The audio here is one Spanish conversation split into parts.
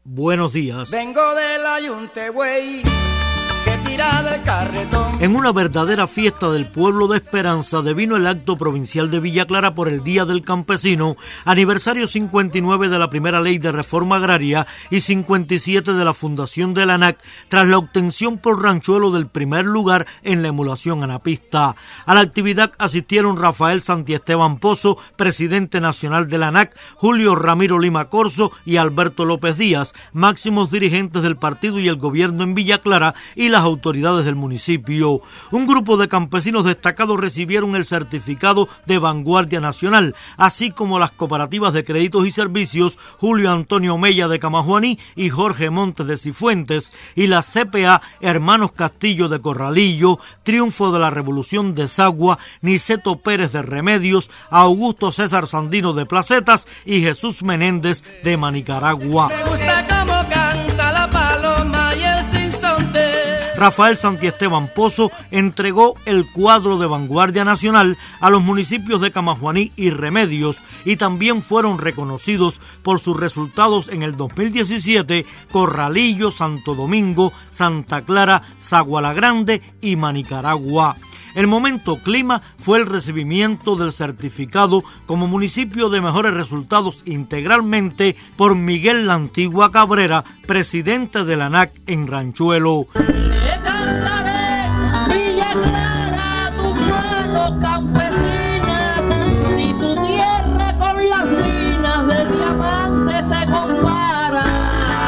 buenos días. Vengo de la Yunte, güey, que tira del carretón. En una verdadera fiesta del pueblo de Esperanza devino el acto provincial de Villa Clara por el Día del Campesino, aniversario 59 de la primera ley de reforma agraria y 57 de la fundación de la ANAC, tras la obtención por Ranchuelo del primer lugar en la emulación anapista. A la actividad asistieron Rafael Santiesteban Pozo, presidente nacional de la ANAC, Julio Ramiro Lima Corzo y Alberto López Díaz, máximos dirigentes del partido y el gobierno en Villa Clara y las autoridades del municipio. Un grupo de campesinos destacados recibieron el certificado de Vanguardia Nacional, así como las cooperativas de créditos y servicios Julio Antonio Mella de Camajuaní y Jorge Montes de Cifuentes, y la CPA Hermanos Castillo de Corralillo, Triunfo de la Revolución de Sagua, Niceto Pérez de Remedios, Augusto César Sandino de Placetas y Jesús Menéndez de Manicaragua. Me gusta cómo canta la paloma y el sinsonte. Rafael Santiesteban Pozo entregó el cuadro de Vanguardia Nacional a los municipios de Camajuaní y Remedios, y también fueron reconocidos por sus resultados en el 2017 Corralillo, Santo Domingo, Santa Clara, Sagua la Grande y Manicaragua. El momento clima fue el recibimiento del certificado como municipio de mejores resultados integralmente por Miguel La Antigua Cabrera, presidente de la ANAC en Ranchuelo. Le cantaré, Villa Clara, tus manos campesinas, si tu tierra con las minas de diamantes se compara.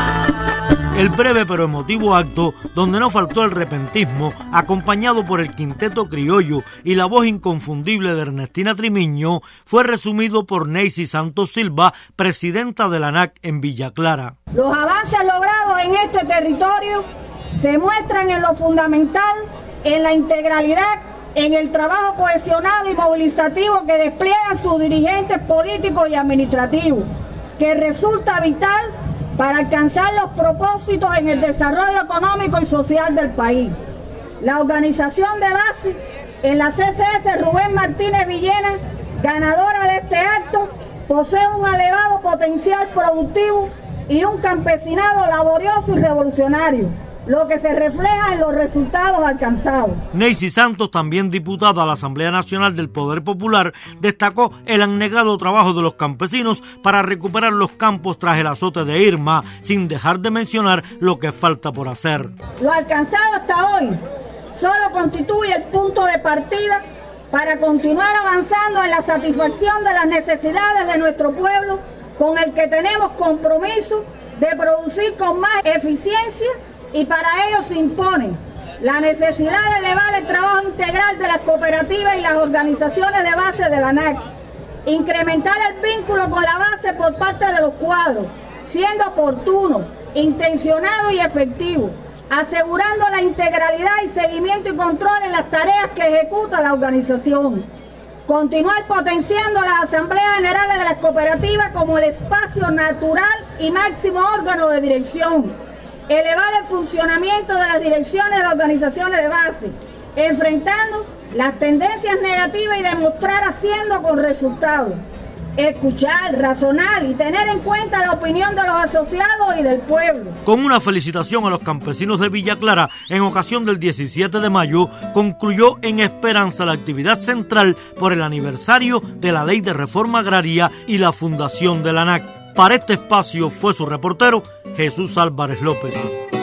El breve pero emotivo acto, donde no faltó el repentismo, acompañado por el quinteto criollo y la voz inconfundible de Ernestina Trimiño, fue resumido por Neisy Santos Silva, presidenta de la ANAC en Villa Clara. Los avances logrados en este territorio se muestran en lo fundamental, en la integralidad, en el trabajo cohesionado y movilizativo que despliegan sus dirigentes políticos y administrativos, que resulta vital para alcanzar los propósitos en el desarrollo económico y social del país. La organización de base en la CCS Rubén Martínez Villena, ganadora de este acto, posee un elevado potencial productivo y un campesinado laborioso y revolucionario, lo que se refleja en los resultados alcanzados. Neisy Santos, también diputada a la Asamblea Nacional del Poder Popular, destacó el abnegado trabajo de los campesinos para recuperar los campos tras el azote de Irma, sin dejar de mencionar lo que falta por hacer. Lo alcanzado hasta hoy solo constituye el punto de partida para continuar avanzando en la satisfacción de las necesidades de nuestro pueblo, con el que tenemos compromiso de producir con más eficiencia, y para ello se impone la necesidad de elevar el trabajo integral de las cooperativas y las organizaciones de base de la ANAC, incrementar el vínculo con la base por parte de los cuadros, siendo oportuno, intencionado y efectivo, asegurando la integralidad y seguimiento y control en las tareas que ejecuta la organización. Continuar potenciando las asambleas generales de las cooperativas como el espacio natural y máximo órgano de dirección. Elevar el funcionamiento de las direcciones de las organizaciones de base, enfrentando las tendencias negativas y demostrar haciendo con resultados. Escuchar, razonar y tener en cuenta la opinión de los asociados y del pueblo. Con una felicitación a los campesinos de Villa Clara, en ocasión del 17 de mayo, concluyó en Esperanza la actividad central por el aniversario de la Ley de Reforma Agraria y la fundación de la ANAC. Para este espacio fue su reportero Jesús Álvarez López.